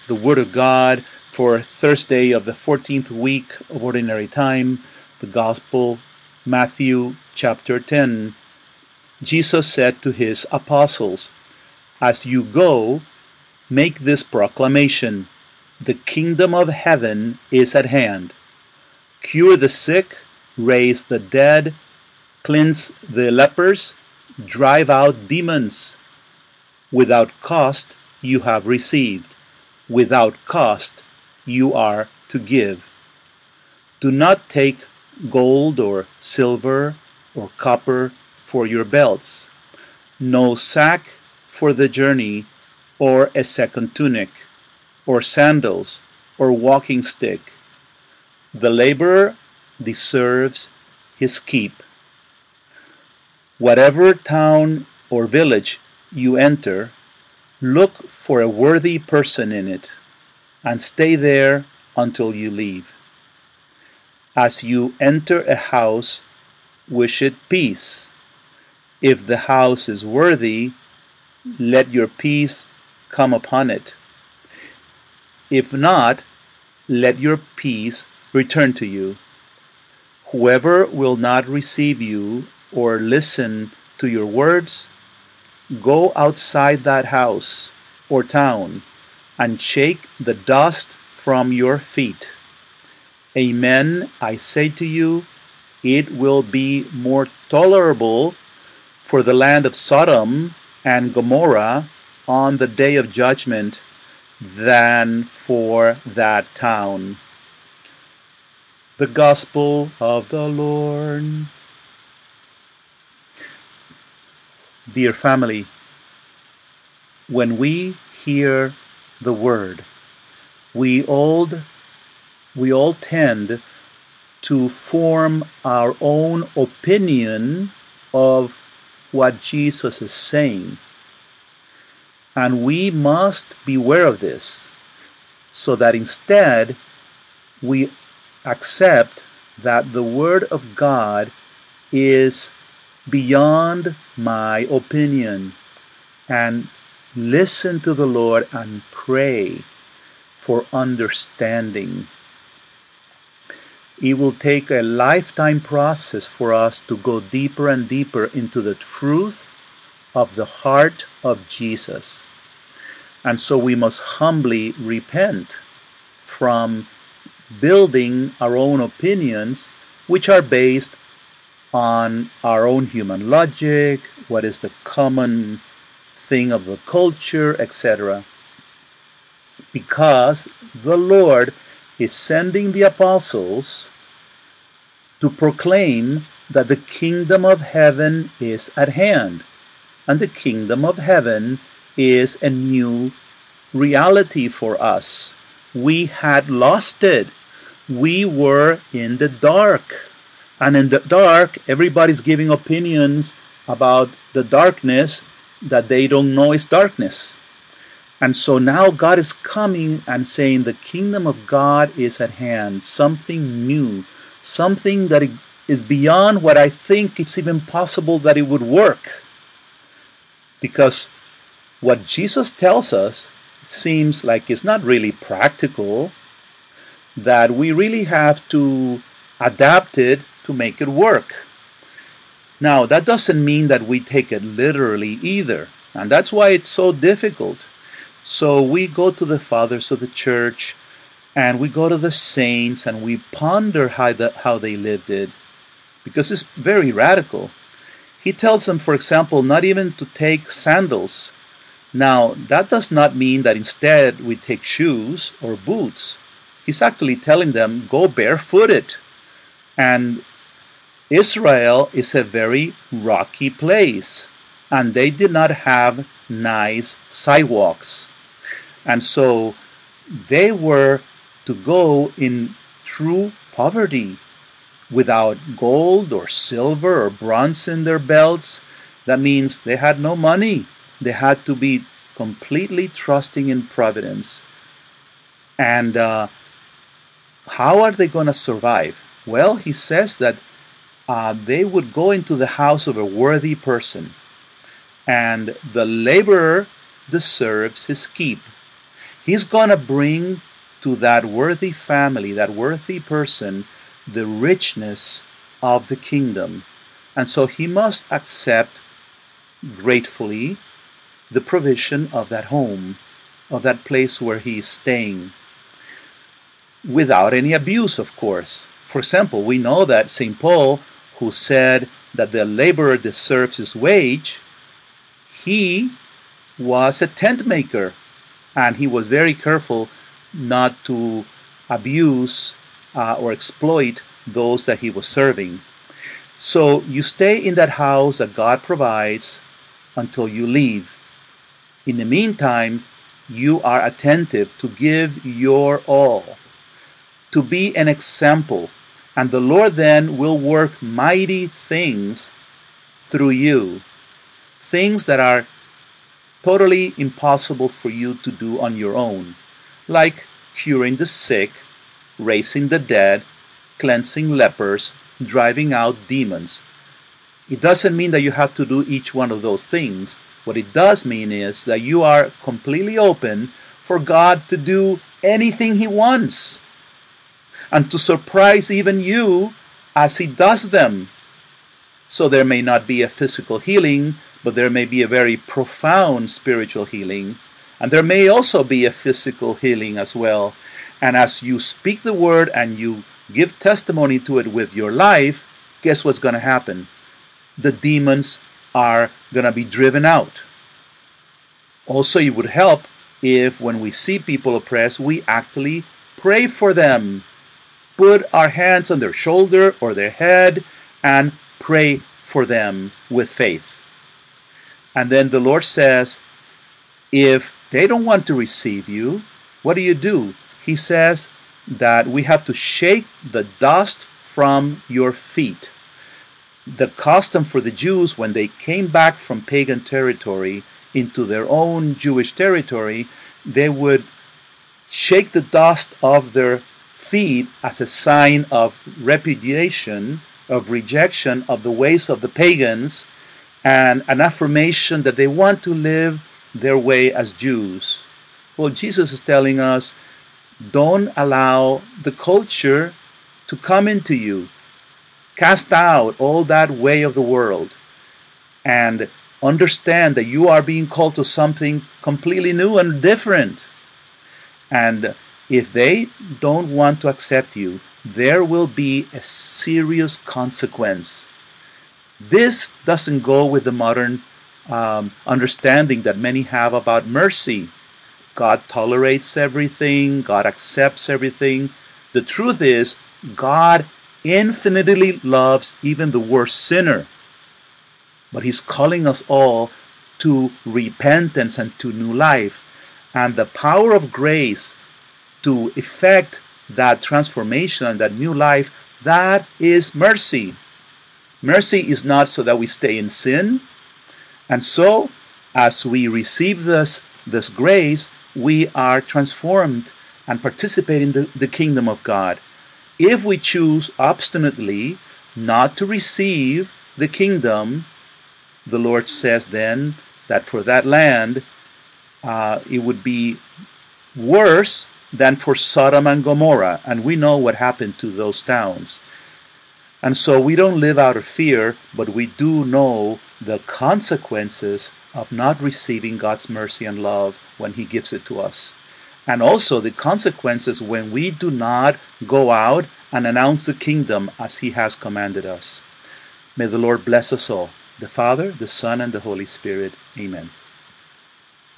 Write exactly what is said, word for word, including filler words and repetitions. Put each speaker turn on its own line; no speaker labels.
the Word of God for Thursday of the fourteenth week of Ordinary Time, the Gospel, Matthew chapter ten. Jesus said to his apostles, "As you go, make this proclamation: the kingdom of heaven is at hand. Cure the sick, raise the dead, cleanse the lepers, drive out demons. Without cost you have received. Without cost you are to give. Do not take gold or silver or copper for your belts, no sack for the journey, or a second tunic, or sandals, or walking stick. The laborer deserves his keep. Whatever town or village you enter, look for a worthy person in it, and stay there until you leave. As you enter a house, wish it peace. If the house is worthy, let your peace come upon it. If not, let your peace return to you. Whoever will not receive you or listen to your words, go outside that house or town and shake the dust from your feet. Amen, I say to you, it will be more tolerable for the land of Sodom and Gomorrah on the day of judgment than for that town." The Gospel of the Lord. Dear family, when we hear the Word, we all, we all tend to form our own opinion of what Jesus is saying. And we must beware of this, so that instead we accept that the Word of God is beyond my opinion, and listen to the Lord and pray for understanding. It will take a lifetime process for us to go deeper and deeper into the truth of the heart of Jesus. And so we must humbly repent from building our own opinions, which are based on our own human logic, what is the common thing of the culture, et cetera. Because the Lord is sending the apostles to proclaim that the kingdom of heaven is at hand. And the kingdom of heaven is a new reality for us. We had lost it. We were in the dark. And in the dark, everybody's giving opinions about the darkness that they don't know is darkness. And so now God is coming and saying the kingdom of God is at hand, something new, something that is beyond what I think it's even possible that it would work. Because what Jesus tells us seems like it's not really practical, that we really have to adapt it to make it work. Now, that doesn't mean that we take it literally either, and that's why it's so difficult. So we go to the fathers of the church, and we go to the saints, and we ponder how, the, how they lived it, because it's very radical. He tells them, for example, not even to take sandals. Now, that does not mean that instead we take shoes or boots. He's actually telling them, go barefooted. And Israel is a very rocky place, and they did not have nice sidewalks. And so they were to go in true poverty, without gold or silver or bronze in their belts. That means they had no money. They had to be completely trusting in providence. And uh, how are they going to survive? Well, he says that uh, they would go into the house of a worthy person, and the laborer deserves his keep. He's going to bring to that worthy family, that worthy person, the richness of the kingdom. And so he must accept gratefully the provision of that home, of that place where he is staying, without any abuse, of course. For example, we know that Saint Paul, who said that the laborer deserves his wage, he was a tent maker, and he was very careful not to abuse uh, or exploit those that he was serving. So you stay in that house that God provides until you leave. In the meantime, you are attentive to give your all, to be an example, and the Lord then will work mighty things through you, things that are totally impossible for you to do on your own, like curing the sick, raising the dead, cleansing lepers, driving out demons. It doesn't mean that you have to do each one of those things. What it does mean is that you are completely open for God to do anything He wants, and to surprise even you as He does them. So there may not be a physical healing, but there may be a very profound spiritual healing, and there may also be a physical healing as well. And as you speak the word and you give testimony to it with your life, guess what's going to happen? The demons are going to be driven out. Also, it would help if when we see people oppressed, we actually pray for them. Put our hands on their shoulder or their head and pray for them with faith. And then the Lord says, if they don't want to receive you, what do you do? He says that we have to shake the dust from your feet. The custom for the Jews, when they came back from pagan territory into their own Jewish territory, they would shake the dust of their feet as a sign of repudiation, of rejection of the ways of the pagans, and an affirmation that they want to live their way as Jews. Well, Jesus is telling us, don't allow the culture to come into you. Cast out all that way of the world and understand that you are being called to something completely new and different. And if they don't want to accept you, there will be a serious consequence. This doesn't go with the modern um, understanding that many have about mercy. God tolerates everything, God accepts everything. The truth is, God infinitely loves even the worst sinner. But He's calling us all to repentance and to new life. And the power of grace to effect that transformation and that new life, that is mercy. Mercy is not so that we stay in sin. And so, as we receive this, this grace, we are transformed and participate in the, the kingdom of God. If we choose obstinately not to receive the kingdom, the Lord says then that for that land, uh, it would be worse than for Sodom and Gomorrah. And we know what happened to those towns. And so we don't live out of fear, but we do know the consequences of not receiving God's mercy and love when He gives it to us. And also the consequences when we do not go out and announce the kingdom as He has commanded us. May the Lord bless us all, the Father, the Son, and the Holy Spirit. Amen.